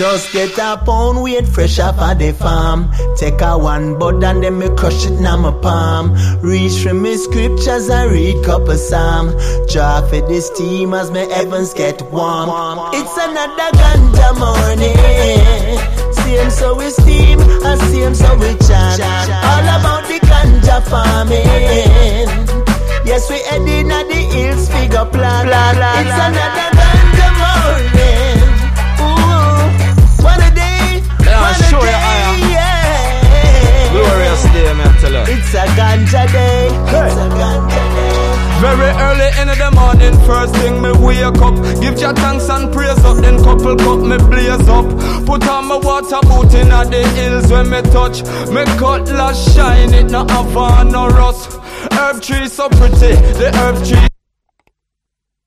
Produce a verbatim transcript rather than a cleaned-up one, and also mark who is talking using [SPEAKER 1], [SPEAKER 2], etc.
[SPEAKER 1] Just get a pound weight fresh off of the farm. Take a one bud and then me crush it in my palm. Reach for me scriptures and read couple psalm. Draw for the steam as my heavens get warm. It's another ganja morning. Same so we steam and same so we chant. All about the ganja farming. Yes, we heading at the hills, figure plan. It's another ganja morning. Ooh, what a day,
[SPEAKER 2] yeah,
[SPEAKER 1] what a
[SPEAKER 2] sure
[SPEAKER 1] day, yeah.
[SPEAKER 2] Glorious day, man, tell her.
[SPEAKER 1] It's a ganja day, it's a ganja day.
[SPEAKER 2] Very early in the morning, first thing me wake up. Give your thanks and praise up, then couple cup me blaze up. Put on my water boot in at the hills when me touch. Me cutlass shine, it no have no rust. Herb tree so pretty, the herb tree